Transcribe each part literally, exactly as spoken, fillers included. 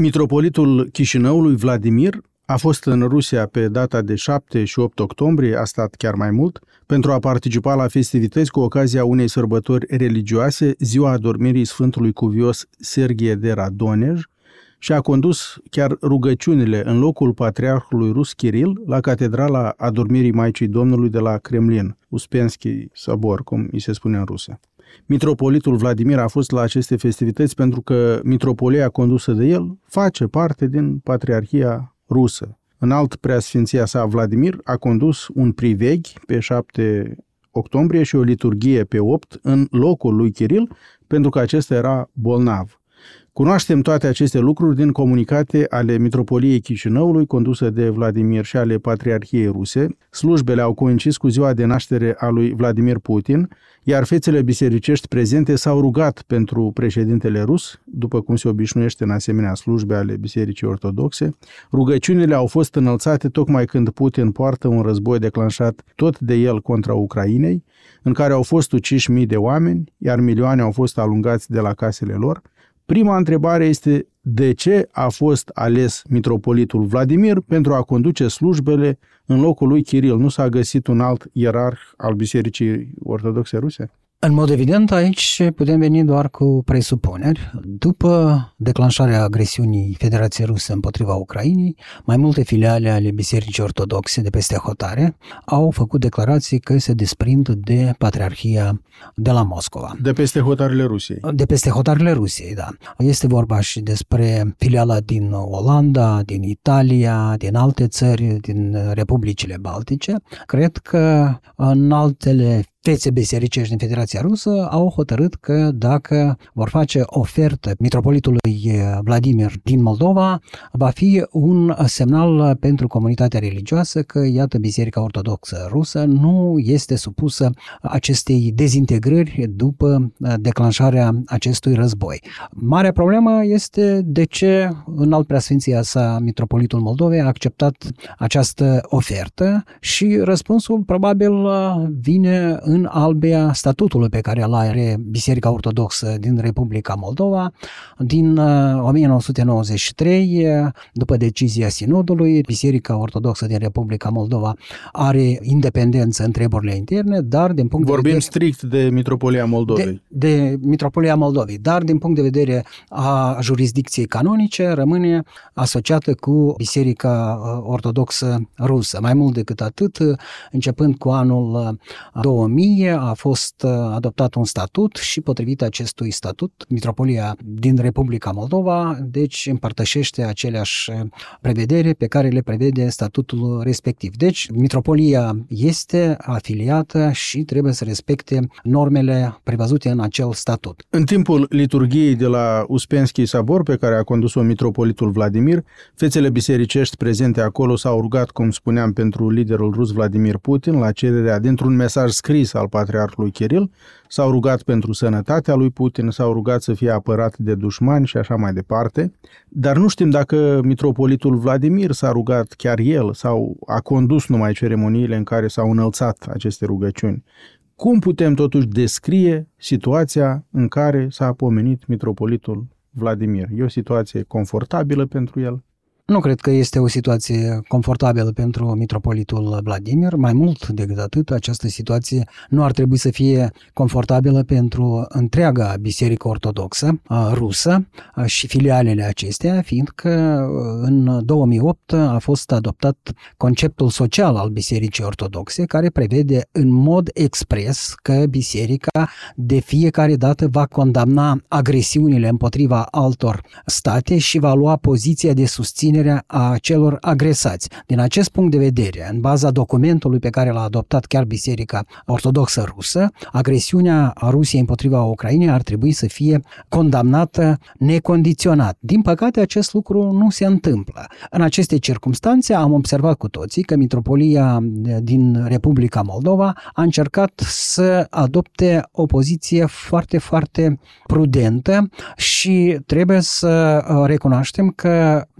Mitropolitul Chișinăului, Vladimir, a fost în Rusia pe data de șapte și opt octombrie, a stat chiar mai mult, pentru a participa la festivități cu ocazia unei sărbători religioase, ziua adormirii Sfântului Cuvios Serghie de Radonej, și a condus chiar rugăciunile în locul patriarhului rus Kiril la catedrala Adormirii Maicii Domnului de la Kremlin, Uspenski Sabor, cum îi se spune în rusă. Mitropolitul Vladimir a fost la aceste festivități pentru că mitropolia condusă de el face parte din Patriarhia rusă. Înalt preasfinția sa Vladimir a condus un priveghi pe șapte octombrie și o liturghie pe opt în locul lui Kiril, pentru că acesta era bolnav. Cunoaștem toate aceste lucruri din comunicate ale Mitropoliei Chișinăului, condusă de Vladimir, și ale Patriarhiei ruse. Slujbele au coincis cu ziua de naștere a lui Vladimir Putin, iar fețele bisericești prezente s-au rugat pentru președintele rus, după cum se obișnuiește în asemenea slujbe ale Bisericii Ortodoxe. Rugăciunile au fost înălțate tocmai când Putin poartă un război declanșat tot de el contra Ucrainei, în care au fost uciși mii de oameni, iar milioane au fost alungați de la casele lor. Prima întrebare este: de ce a fost ales mitropolitul Vladimir pentru a conduce slujbele în locul lui Kiril? Nu s-a găsit un alt ierarh al Bisericii Ortodoxe Ruse? În mod evident, aici putem veni doar cu presupuneri. După declanșarea agresiunii Federației Ruse împotriva Ucrainei, mai multe filiale ale Bisericii Ortodoxe de peste hotare au făcut declarații că se desprind de Patriarhia de la Moscova. De peste hotarele Rusiei. De peste hotarele Rusiei, da. Este vorba și despre filiala din Olanda, din Italia, din alte țări, din Republicile Baltice. Cred că în altele fețe bisericești din Federația Rusă au hotărât că dacă vor face ofertă mitropolitului Vladimir din Moldova, va fi un semnal pentru comunitatea religioasă că, iată, Biserica Ortodoxă Rusă nu este supusă acestei dezintegrări după declanșarea acestui război. Marea problemă este de ce înalt preasfinția sa mitropolitul Moldovei a acceptat această ofertă și răspunsul probabil vine în albia statutului pe care îl are Biserica Ortodoxă din Republica Moldova din o mie nouă sute nouăzeci și trei, după decizia Sinodului. Biserica Ortodoxă din Republica Moldova are independență în treburile interne, dar din punct Vorbim de vedere... strict de Mitropolia Moldovei. De, de Mitropolia Moldovei, dar din punct de vedere a jurisdicției canonice rămâne asociată cu Biserica Ortodoxă Rusă. Mai mult decât atât, începând cu anul două mii, a fost adoptat un statut și, potrivit acestui statut, Mitropolia din Republica Moldova deci împărtășește aceleași prevedere pe care le prevede statutul respectiv. Deci Mitropolia este afiliată și trebuie să respecte normele prevăzute în acel statut. În timpul liturghiei de la Uspenski Sabor, pe care a condus-o mitropolitul Vladimir, fețele bisericești prezente acolo s-au rugat, cum spuneam, pentru liderul rus Vladimir Putin, la cererea dintr-un mesaj scris al patriarhului Kiril, s-au rugat pentru sănătatea lui Putin, s-au rugat să fie apărat de dușmani și așa mai departe, dar nu știm dacă mitropolitul Vladimir s-a rugat chiar el sau a condus numai ceremoniile în care s-au înălțat aceste rugăciuni. Cum putem totuși descrie situația în care s-a pomenit mitropolitul Vladimir? E o situație confortabilă pentru el? Nu cred că este o situație confortabilă pentru mitropolitul Vladimir. Mai mult decât atât, această situație nu ar trebui să fie confortabilă pentru întreaga Biserică Ortodoxă Rusă și filialele acesteia, fiindcă în două mii opt a fost adoptat conceptul social al Bisericii Ortodoxe, care prevede în mod expres că Biserica de fiecare dată va condamna agresiunile împotriva altor state și va lua poziția de susținere a celor agresați. Din acest punct de vedere, în baza documentului pe care l-a adoptat chiar Biserica Ortodoxă Rusă, agresiunea a Rusiei împotriva Ucrainei ar trebui să fie condamnată necondiționat. Din păcate, acest lucru nu se întâmplă. În aceste circumstanțe am observat cu toții că Mitropolia din Republica Moldova a încercat să adopte o poziție foarte, foarte prudentă și trebuie să recunoaștem că Mitropolia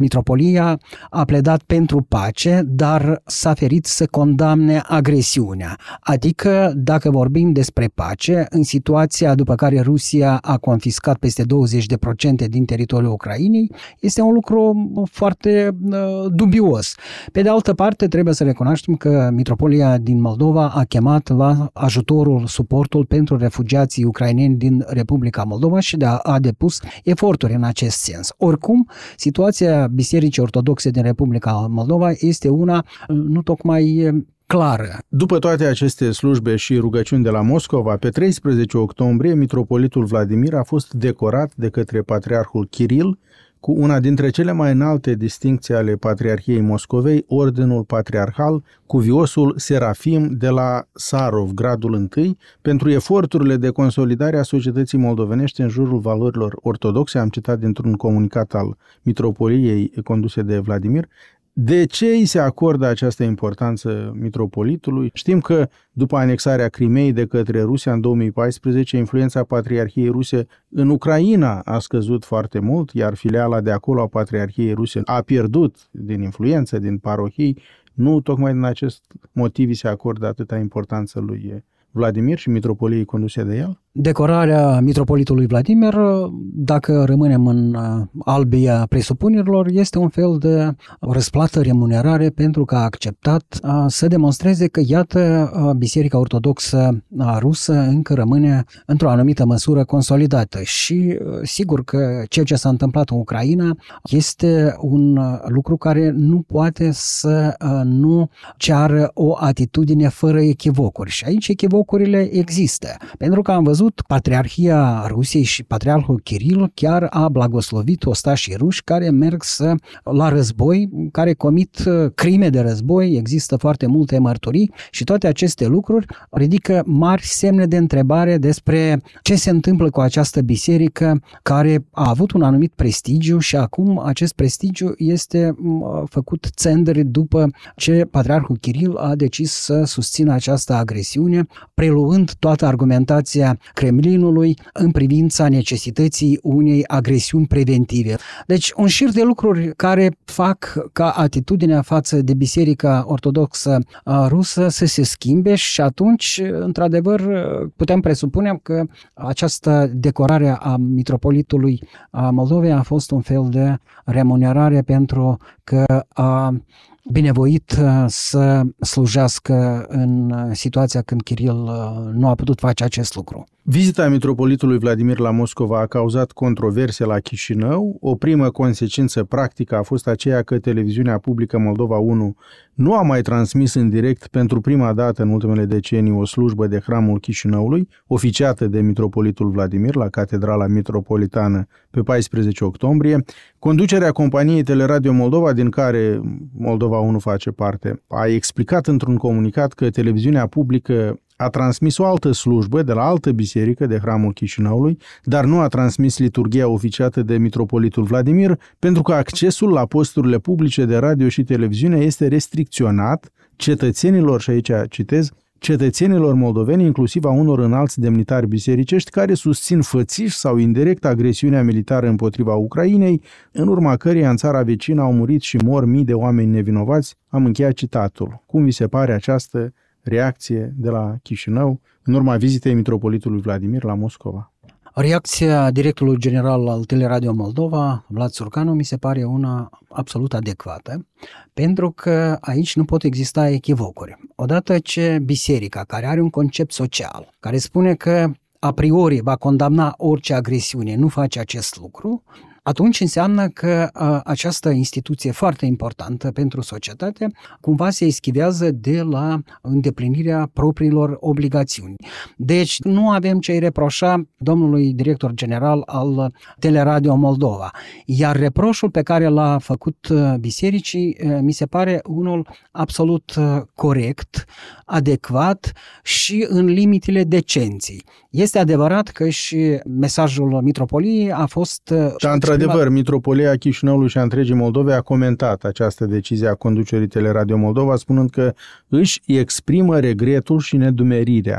România a pledat pentru pace, dar s-a ferit să condamne agresiunea. Adică, dacă vorbim despre pace, în situația după care Rusia a confiscat peste douăzeci la sută din teritoriul Ucrainei, este un lucru foarte uh, dubios. Pe de altă parte, trebuie să recunoaștem că Mitropolia din Moldova a chemat la ajutorul, suportul pentru refugiații ucraineni din Republica Moldova și de a, a depus eforturi în acest sens. Oricum, situația Bisericii Ortodoxe din Republica Moldova este una nu tocmai clară. După toate aceste slujbe și rugăciuni de la Moscova, pe treisprezece octombrie, mitropolitul Vladimir a fost decorat de către patriarhul Kiril cu una dintre cele mai înalte distincții ale Patriarhiei Moscovei, Ordenul Patriarhal, cuviosul Serafim de la Sarov, gradul întâi, pentru eforturile de consolidare a societății moldovenești în jurul valorilor ortodoxe, am citat dintr-un comunicat al mitropoliei conduse de Vladimir. De ce îi se acordă această importanță mitropolitului? Știm că după anexarea Crimeei de către Rusia în două mii paisprezece, influența Patriarhiei Ruse în Ucraina a scăzut foarte mult, iar filiala de acolo a Patriarhiei Ruse a pierdut din influență, din parohii. Nu tocmai din acest motiv îi se acordă atâta importanță lui Vladimir și mitropoliei conduse de el? Decorarea mitropolitului Vladimir, dacă rămânem în albia presupunerilor, este un fel de răsplată, remunerare pentru că a acceptat să demonstreze că, iată, Biserica Ortodoxă Rusă încă rămâne într-o anumită măsură consolidată. Și sigur că ceea ce s-a întâmplat în Ucraina este un lucru care nu poate să nu ceară o atitudine fără echivocuri. Și aici echivocurile există. Pentru că am văzut Patriarhia Rusiei și Patriarhul Kiril chiar a blagoslovit ostașii ruși care merg să, la război, care comit crime de război, există foarte multe mărturii și toate aceste lucruri ridică mari semne de întrebare despre ce se întâmplă cu această biserică care a avut un anumit prestigiu și acum acest prestigiu este făcut țendări după ce Patriarhul Kiril a decis să susțină această agresiune, preluând toată argumentația Kremlinului în privința necesității unei agresiuni preventive. Deci un șir de lucruri care fac ca atitudinea față de Biserica Ortodoxă Rusă să se schimbe și atunci, într-adevăr, putem presupune că această decorare a mitropolitului Moldovei a fost un fel de remunerare pentru că a binevoit să slujească în situația când Kiril nu a putut face acest lucru. Vizita mitropolitului Vladimir la Moscova a cauzat controverse la Chișinău. O primă consecință practică a fost aceea că televiziunea publică Moldova unu nu a mai transmis în direct pentru prima dată în ultimele decenii o slujbă de Hramul Chișinăului, oficiată de mitropolitul Vladimir la Catedrala Mitropolitană pe paisprezece octombrie. Conducerea companiei Teleradio Moldova, din care Moldova unu face parte, a explicat într-un comunicat că televiziunea publică a transmis o altă slujbă de la altă biserică, de Hramul Chișinăului, dar nu a transmis liturghia oficiată de mitropolitul Vladimir, pentru că accesul la posturile publice de radio și televiziune este restricționat cetățenilor, și aici citez, cetățenilor moldoveni, inclusiv a unor înalți demnitari bisericești, care susțin fățiș sau indirect agresiunea militară împotriva Ucrainei, în urma căreia în țara vecină au murit și mor mii de oameni nevinovați. Am încheiat citatul. Cum vi se pare această reacție de la Chișinău în urma vizitei mitropolitului Vladimir la Moscova? Reacția directorului general al Teleradio Moldova, Vlad Surcanu, mi se pare una absolut adecvată, pentru că aici nu pot exista echivocuri. Odată ce biserica, care are un concept social, care spune că a priori va condamna orice agresiune, nu face acest lucru, atunci înseamnă că a, această instituție foarte importantă pentru societate cumva se eschivează de la îndeplinirea propriilor obligațiuni. Deci nu avem ce-i reproșa domnului director general al Teleradio Moldova. Iar reproșul pe care l-a făcut bisericii mi se pare unul absolut corect, adecvat și în limitele decenței. Este adevărat că și mesajul mitropoliei a fost... Da, într-adevăr, mitropolia Chișinăului și a întregii Moldove a comentat această decizie a conducerii Teleradio Moldova, spunând că își exprimă regretul și nedumerirea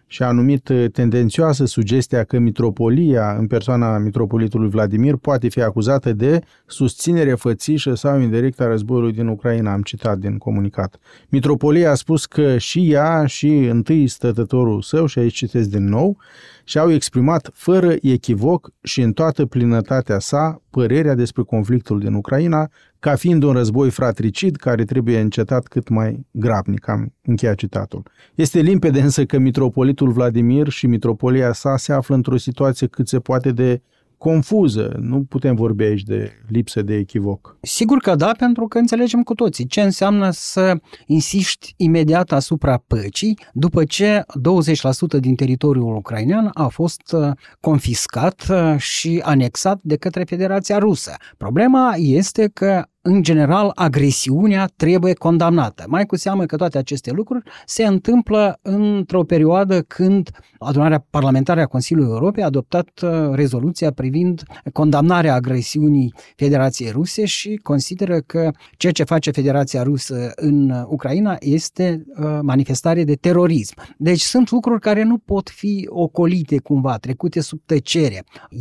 și a numit tendențioasă sugestia că mitropolia, în persoana mitropolitului Vladimir, poate fi acuzată de susținere fățișă sau indirectă a războiului din Ucraina, am citat din comunicat. Mitropolia a spus că și ea și întâi stătătorul său, și aici citesc din nou, și-au exprimat fără echivoc și în toată plinătatea sa părerea despre conflictul din Ucraina, ca fiind un război fratricid care trebuie încetat cât mai grabnic. Am încheiat citatul. Este limpede însă că mitropolitul Vladimir și mitropolia sa se află într-o situație cât se poate de confuză. Nu putem vorbi aici de lipsă de echivoc. Sigur că da, pentru că înțelegem cu toții ce înseamnă să insiști imediat asupra păcii după ce douăzeci la sută din teritoriul ucrainean a fost confiscat și anexat de către Federația Rusă. Problema este că în general, agresiunea trebuie condamnată. Mai cu seamă că toate aceste lucruri se întâmplă într-o perioadă când Adunarea Parlamentară a Consiliului Europei a adoptat rezoluția privind condamnarea agresiunii Federației Ruse și consideră că ceea ce face Federația Rusă în Ucraina este manifestare de terorism. Deci sunt lucruri care nu pot fi ocolite cumva, trecute sub tăcere.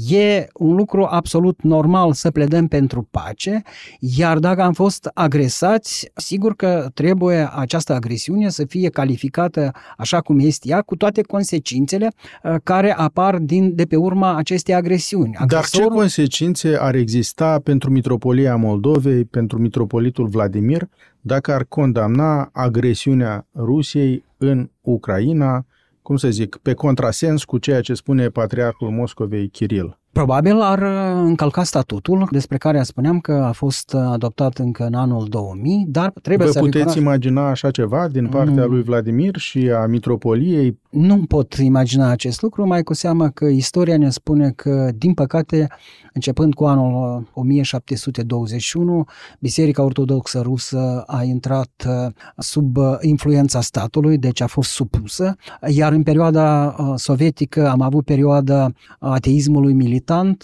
E un lucru absolut normal să pledăm pentru pace, iar Dar dacă am fost agresați, sigur că trebuie această agresiune să fie calificată așa cum este ea, cu toate consecințele care apar din, de pe urma acestei agresiuni. Agresorul... Dar ce consecințe ar exista pentru Mitropolia Moldovei, pentru mitropolitul Vladimir, dacă ar condamna agresiunea Rusiei în Ucraina, cum să zic, pe contrasens cu ceea ce spune Patriarhul Moscovei Kiril? Probabil ar încălca statutul despre care spuneam că a fost adoptat încă în anul două mii, dar trebuie Vă să puteți recunoaște... imagina așa ceva din partea mm. lui Vladimir și a mitropoliei? Nu pot imagina acest lucru, mai cu seamă că istoria ne spune că, din păcate, începând cu anul o mie șapte sute douăzeci și unu, Biserica Ortodoxă Rusă a intrat sub influența statului, deci a fost supusă, iar în perioada sovietică am avut perioada ateismului militar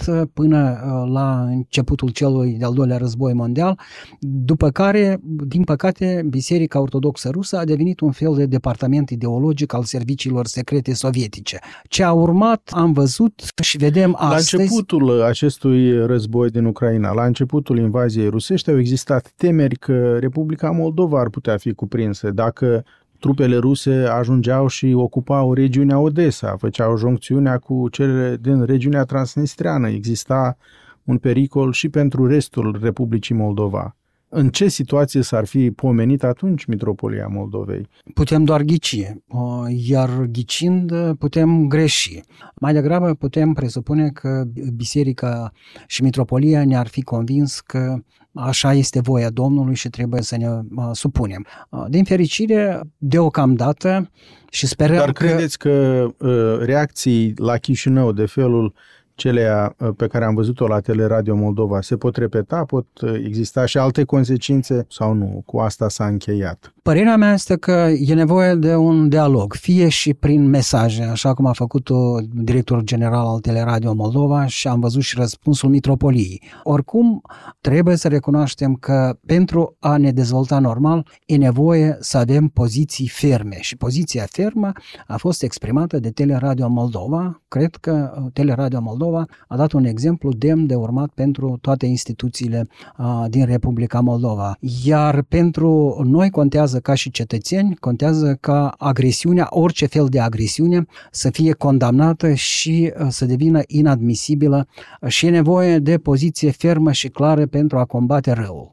până la începutul celui de-al doilea război mondial, după care, din păcate, Biserica Ortodoxă Rusă a devenit un fel de departament ideologic al serviciilor secrete sovietice. Ce a urmat, am văzut și vedem astăzi... La începutul acestui război din Ucraina, la începutul invaziei rusești, au existat temeri că Republica Moldova ar putea fi cuprinsă dacă trupele ruse ajungeau și ocupau regiunea Odessa, făceau joncțiunea cu cele din regiunea transnistreană. Exista un pericol și pentru restul Republicii Moldova. În ce situație s-ar fi pomenit atunci Mitropolia Moldovei? Putem doar ghici, iar ghicind putem greși. Mai degrabă putem presupune că biserica și mitropolia ne-ar fi convins că așa este voia Domnului și trebuie să ne supunem. Din fericire, deocamdată, și sperăm Dar că... credeți că reacții la Chișinău de felul celea pe care am văzut-o la Teleradio Moldova se pot repeta? Pot exista și alte consecințe sau nu? Cu asta s-a încheiat. Părerea mea este că e nevoie de un dialog, fie și prin mesaje, așa cum a făcut-o directorul general al Teleradio Moldova și am văzut și răspunsul mitropoliei. Oricum, trebuie să recunoaștem că pentru a ne dezvolta normal e nevoie să avem poziții ferme și poziția fermă a fost exprimată de Teleradio Moldova. Cred că Teleradio Moldova a dat un exemplu demn de urmat pentru toate instituțiile uh, din Republica Moldova. Iar pentru noi contează ca și cetățeni, contează ca agresiunea, orice fel de agresiune, să fie condamnată și uh, să devină inadmisibilă și e nevoie de poziție fermă și clară pentru a combate răul.